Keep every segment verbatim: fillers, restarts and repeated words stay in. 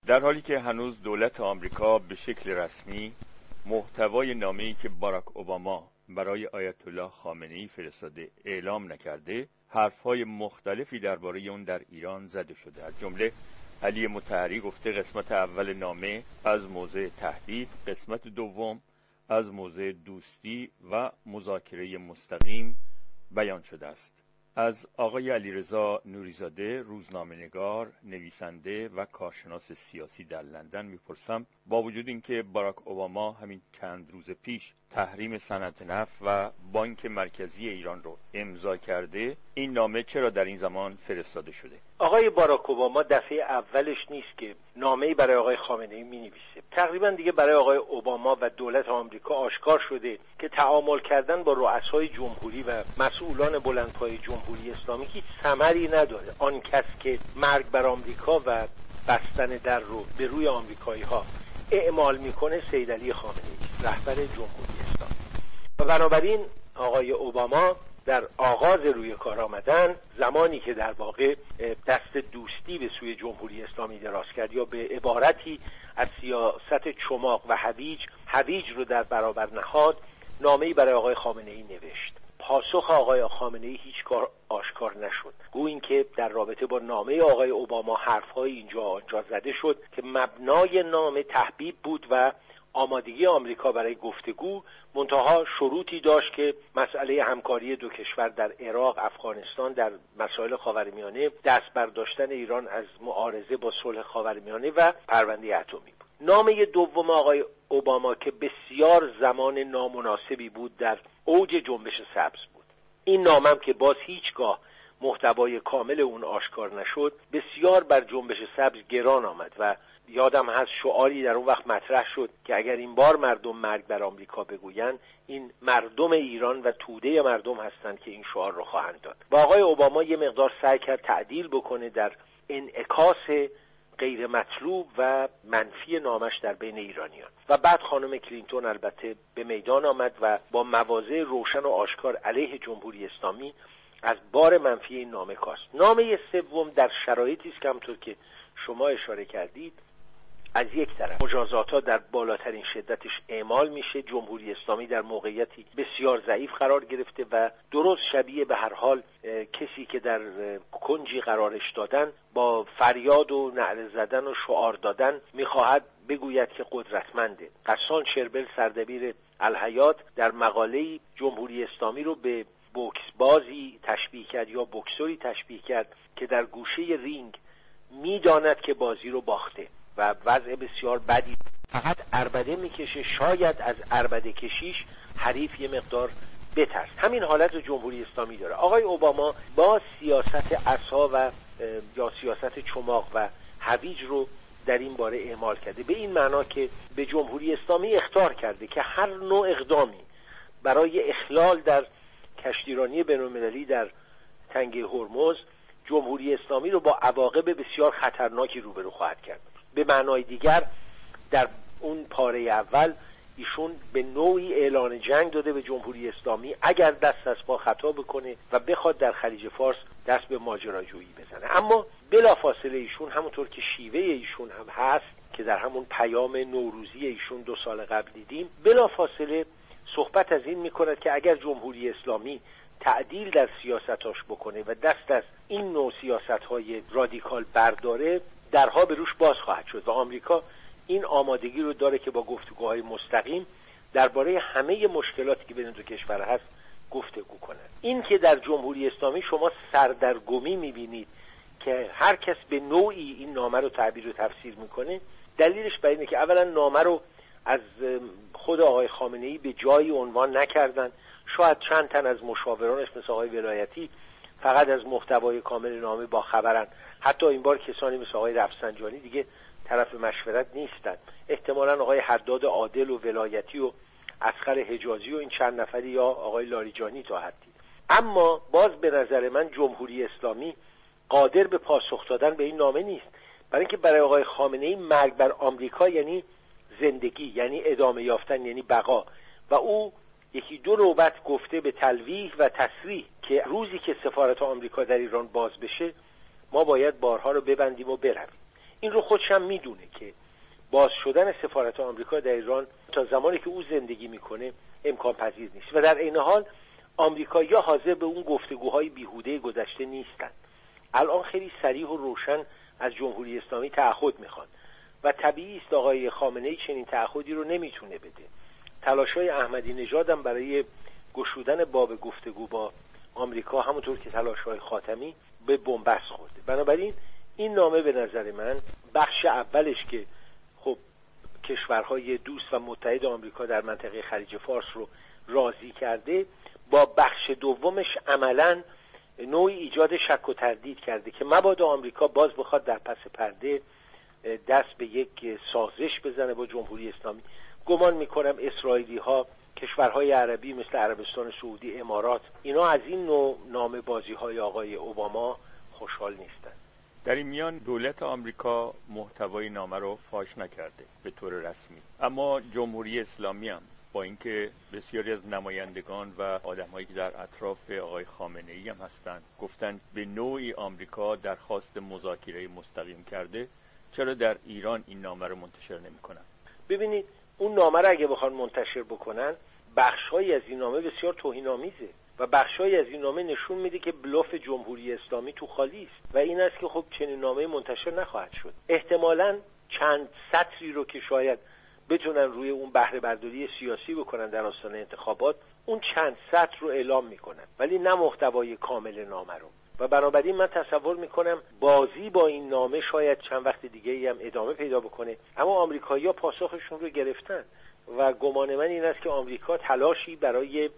در حالی که هنوز دولت آمریکا به شکل رسمی محتوای نامه‌ای که باراک اوباما برای آیت الله خامنه‌ای فرستاده اعلام نکرده، حرف‌های مختلفی درباره اون در ایران زده شده. از جمله علی مطهری گفته قسمت اول نامه از موضع تهدید، قسمت دوم از موضع دوستی و مذاکره مستقیم بیان شده است. از آقای علیرضا نوریزاده، روزنامه‌نگار، نویسنده و کارشناس سیاسی در لندن میپرسم با وجود اینکه باراک اوباما همین چند روز پیش تحریم صنعت نفت و بانک مرکزی ایران رو امضا کرده، این نامه چرا در این زمان فرستاده شده؟ آقای باراک اوباما دفعه اولش نیست که نامه‌ای برای آقای خامنه‌ای می‌نویسه. تقریبا دیگه برای آقای اوباما و دولت آمریکا آشکار شده که تعامل کردن با رؤسای جمهوری و مسئولان بلندپایه جمهوری اسلامی هیچ ثمری نداره. آن کس که مرگ بر آمریکا و بستن در رو به روی آمریکایی‌ها اعمال میکنه سید علی خامنه‌ای، رهبر جمهوری اسلامی. و بنابراین آقای اوباما در آغاز روی کار آمدن، زمانی که در واقع دست دوستی به سوی جمهوری اسلامی دراز کرد یا به عبارتی از سیاست چماق و هویج هویج رو در برابر نهاد، نامه‌ای برای آقای خامنه‌ای نوشت. پاسخ آقای خامنه‌ای هیچ کار آشکار نشد. گویا اینکه در رابطه با نامه آقای اوباما حرف‌های اینجا آنجا زده شد که مبنای نامه تحبیب بود و آمادگی آمریکا برای گفتگو، منتها شروطی داشت که مسئله همکاری دو کشور در عراق، افغانستان، در مسائل خاورمیانه، دست برداشتن ایران از معارضه با صلح خاورمیانه و پرونده اتمی بود. نامه دوم آقای اوباما که بسیار زمان نامناسبی بود، در اوج جنبش سبز بود. این نامه هم که باز هیچگاه محتوای کامل اون آشکار نشد، بسیار بر جنبش سبز گران آمد و یادم هست شعاری در اون وقت مطرح شد که اگر این بار مردم مرگ بر آمریکا بگویند، این مردم ایران و توده مردم هستند که این شعار رو خواهند داد. و آقای اوباما یه مقدار سعی کرد تعدیل بکنه در انعکاس غیر مطلوب و منفی نامش در بین ایرانیان. و بعد خانم کلینتون البته به میدان آمد و با مواضع روشن و آشکار علیه جمهوری اسلامی از بار منفی این نامه کاست. نامه سوم در شرایطی است که همونطور که شما اشاره کردید، از یک طرف مجازات‌ها در بالاترین شدتش اعمال میشه، جمهوری اسلامی در موقعیتی بسیار ضعیف قرار گرفته و درست شبیه به هر حال کسی که در کنجی قرارش دادن با فریاد و نعره زدن و شعار دادن میخواهد بگوید که قدرتمنده. غسان شربل سردبیر الحیات در مقاله‌ای جمهوری اسلامی رو به بوکس بازی تشبیه کرد یا بوکسوری تشبیه کرد که در گوشه رینگ میداند که بازی رو باخته و وضع بسیار بدی، فقط عربده میکشه، شاید از عربده کشیش حریف یه مقدار بترس. همین حالت جمهوری اسلامی داره. آقای اوباما با سیاست عصا و یا سیاست چماق و هویج رو در این باره اعمال کرده، به این معنا که به جمهوری اسلامی اخطار کرده که هر نوع اقدامی برای اخلال در کشتیرانی بین‌المللی در تنگه هرمز جمهوری اسلامی رو با عواقب بسیار خطرناکی روبرو خواهد کرد. به معنای دیگر در اون پاره اول ایشون به نوعی اعلان جنگ داده به جمهوری اسلامی اگر دست از پا خطا بکنه و بخواد در خلیج فارس دست به ماجراجویی بزنه. اما بلافاصله ایشون همونطور که شیوه ایشون هم هست که در همون پیام نوروزی ایشون دو سال قبل دیدیم، بلافاصله صحبت از این میکند که اگر جمهوری اسلامی تعدیل در سیاستاش بکنه و دست از این نوع سیاست‌های رادیکال برداره، درها به روش باز خواهد شد و آمریکا این آمادگی رو داره که با گفتگوهای مستقیم درباره همه مشکلاتی که بین دو کشور هست گفتگو کنه. این که در جمهوری اسلامی شما سردرگمی میبینید که هر کس به نوعی این نامه رو تعبیر و تفسیر میکنه، دلیلش بر اینه که اولا نامه رو از خود آقای خامنه‌ای به جایی عنوان نکردن، شاید چند تن از مشاورانش مثل آقای ولایتی فقط از محتوای کامل نامه با خبرن. حتی این بار کسانی مثل آقای رفسنجانی دیگه طرف مشورت نیستن. احتمالاً آقای حداد عادل و ولایتی و اصغر حجازی و این چند نفری یا آقای لاریجانی تا حدی. اما باز به نظر من جمهوری اسلامی قادر به پاسخ دادن به این نامه نیست، برای اینکه برای آقای خامنه‌ای مرگ بر آمریکا یعنی زندگی، یعنی ادامه یافتن، یعنی بقا. و او یکی دو نوبت گفته به تلویح و تصریح که روزی که سفارت آمریکا در ایران باز بشه ما باید بارها رو ببندیم و برویم. این رو خودش هم میدونه که باز شدن سفارت آمریکا در ایران تا زمانی که او زندگی میکنه امکان پذیر نیست و در این حال آمریکایی‌ها حاضر به اون گفتگوهای بیهوده گذشته نیستن. الان خیلی صریح و روشن از جمهوری اسلامی تعهد میخوان و طبیعی است آقای خامنه‌ای چنین تعهدی رو نمیتونه بده. تلاش‌های احمدی نژاد هم برای گشودن باب گفتگو با آمریکا همونطور که تلاش‌های خاتمی به بنبست خورده. بنابراین این نامه به نظر من بخش اولش که خب کشورهای دوست و متحد آمریکا در منطقه خلیج فارس رو راضی کرده، با بخش دومش عملاً نوعی ایجاد شک و تردید کرده که مبادا آمریکا باز بخواد در پس پرده دست به یک سازش بزنه با جمهوری اسلامی. گمان میکنم اسرائیلی ها، کشورهای عربی مثل عربستان سعودی، امارات، اینا از این نوع نامه بازی های آقای اوباما خوشحال نیستن. در این میان دولت آمریکا محتوای نامه رو فاش نکرده به طور رسمی، اما جمهوری اسلامی هم با اینکه بسیاری از نمایندگان و آدمایی که در اطراف آقای خامنه‌ای هم هستند گفتن به نوعی آمریکا درخواست مذاکره مستقیم کرده، چرا در ایران این نامه رو منتشر نمی‌کنن؟ ببینید اون نامه رو اگه بخوان منتشر بکنن، بخش‌هایی از این نامه بسیار توهین‌آمیزه و بخش‌هایی از این نامه نشون میده که بلوف جمهوری اسلامی تو خالی است و این است که خب چنین نامه منتشر نخواهد شد. احتمالاً چند سطری رو که شاید بتونن روی اون بهره برداری سیاسی بکنن در آستانه انتخابات، اون چند سطر رو اعلام میکنن ولی نه محتوای کامل نامه رو. و بنابراین من تصور میکنم بازی با این نامه شاید چند وقت دیگه ای هم ادامه پیدا بکنه، اما آمریکایی‌ها پاسخشون رو گرفتن و گمان من این است که آمریکا تلاشی برای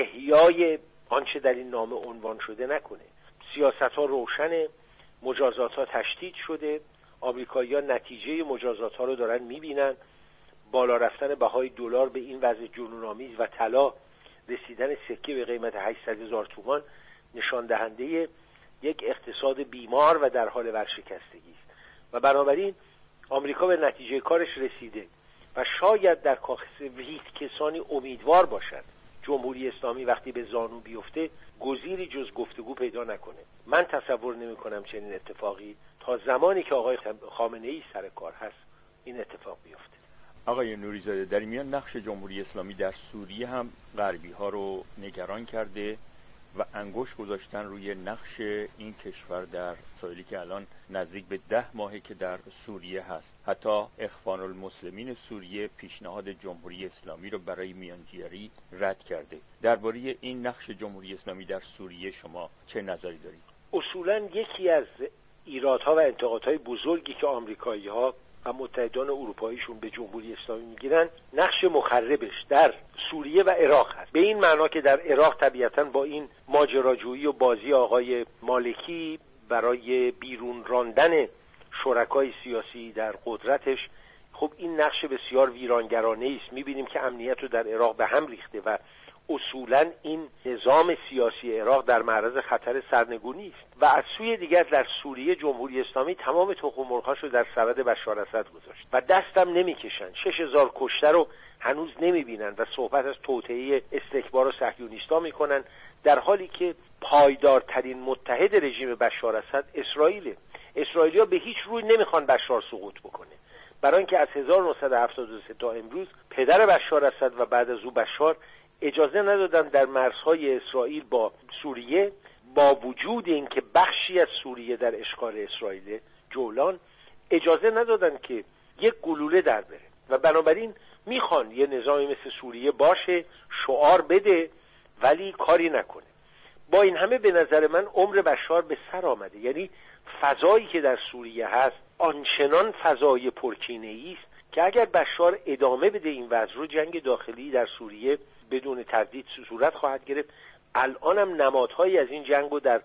احیای آنچه در این نامه عنوان شده نکنه. سیاست‌ها روشنه، مجازات‌ها تشدید شده، آمریکایی‌ها نتیجه مجازات‌ها رو دارن میبینن. بالا رفتن بهای دلار به این وضع جنون‌آمیز و طلا رسیدن سکه به قیمت هشتصد هزار تومان نشان دهنده یک اقتصاد بیمار و در حال ورشکستگی است و بنابراین آمریکا به نتیجه کارش رسیده و شاید در هیچ کسانی امیدوار باشد جمهوری اسلامی وقتی به زانو بیفته گزیری جز گفتگو پیدا نکنه. من تصور نمی کنم چنین اتفاقی تا زمانی که آقای خامنه‌ای سر کار هست این اتفاق بیفته. آقای نوری‌زاده، در میان نقش جمهوری اسلامی در سوریه هم غربی ها رو نگران کرده و انگشت گذاشتن روی نقش این کشور در مسائلی که الان نزدیک به ده ماهه که در سوریه هست. حتی اخوان المسلمین سوریه پیشنهاد جمهوری اسلامی رو برای میانجیگری رد کرده. درباره این نقش جمهوری اسلامی در سوریه شما چه نظری دارید؟ اصولاً یکی از ایرادها و انتقادهای بزرگی که آمریکایی‌ها و متحدان اروپاییشون به جمهوری اسلامی میگیرن نقش مخربش در سوریه و عراق هست. به این معنا که در عراق طبیعتاً با این ماجراجویی و بازی آقای مالکی برای بیرون راندن شرکای سیاسی در قدرتش، خب این نقش بسیار ویرانگرانه است. میبینیم که امنیت رو در عراق به هم ریخته و اصولاً این نظام سیاسی عراق در معرض خطر سرنگونی است و از سوی دیگر در سوریه جمهوری اسلامی تمام تخم مرغ‌هاش رو در سبد بشار اسد گذاشت و دستم نمیکشن. شش هزار کشته رو هنوز نمیبینن و صحبت از توطئه استکبار و صهیونیستا میکنن، در حالی که پایدارترین متحد رژیم بشار اسد اسرائیل. اسرائیلی‌ها به هیچ روی نمیخوان بشار سقوط بکنه، برای اینکه از هزار و نهصد و هفتاد و سه تا امروز پدر بشار اسد و بعد از او بشار اجازه ندادن در مرزهای اسرائیل با سوریه، با وجود اینکه بخشی از سوریه در اشغال اسرائیل، جولان، اجازه ندادن که یک گلوله در بره و بنابراین میخوان یه نظامی مثل سوریه باشه، شعار بده ولی کاری نکنه. با این همه به نظر من عمر بشار به سر آمده. یعنی فضایی که در سوریه هست آنچنان فضای پرکینه‌ای است که اگر بشار ادامه بده این وضع رو، جنگ داخلی در سوریه بدون تردید صورت خواهد گرفت. الان هم نمادهایی از این جنگو در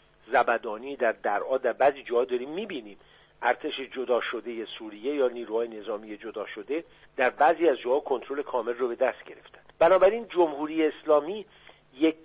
زبدانی، در درعا، در بعضی جاها داریم میبینیم. ارتش جدا شده سوریه یا نیروهای نظامی جدا شده در بعضی از جاها کنترل کامل رو به دست گرفتن. بنابراین جمهوری اسلامی یک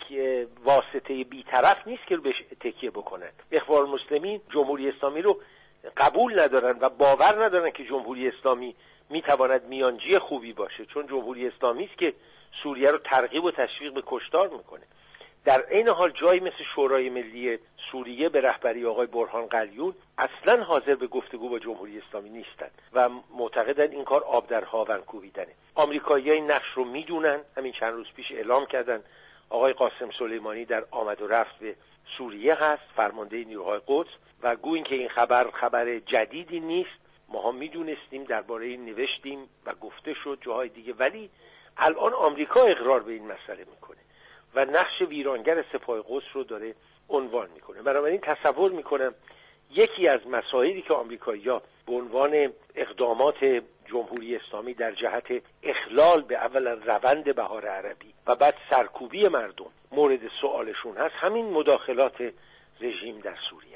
واسطه بی‌طرف نیست که بهش تکیه بکنن. اخوان المسلمین جمهوری اسلامی رو قبول ندارن و باور ندارن که جمهوری اسلامی میتواند میانجی خوبی باشه، چون جمهوری اسلامی است که سوریه رو ترغیب و تشویق به کشتار میکنه. در این حال جایی مثل شورای ملی سوریه به رهبری آقای برهان قلیون اصلا حاضر به گفتگو با جمهوری اسلامی نیستند و معتقدن این کار آب در هاون کوبیدنه. آمریکایی‌ها این نقش رو میدونن، همین چند روز پیش اعلام کردن آقای قاسم سلیمانی در آمد و رفت به سوریه هست، فرمانده نیروهای قدس، و گویین که این خبر خبر جدیدی نیست، ما هم میدونستیم، درباره این نوشتیم و گفته شد جاهای دیگه، ولی الان آمریکا اقرار به این مسئله میکنه و نقش ویرانگر سپاه قدس رو داره عنوان میکنه. بنابراین تصور میکنم یکی از مسائلی که آمریکایی‌ها به عنوان اقدامات جمهوری اسلامی در جهت اخلال به اولا روند بهار عربی و بعد سرکوبی مردم مورد سوالشون هست، همین مداخلات رژیم در سوریه.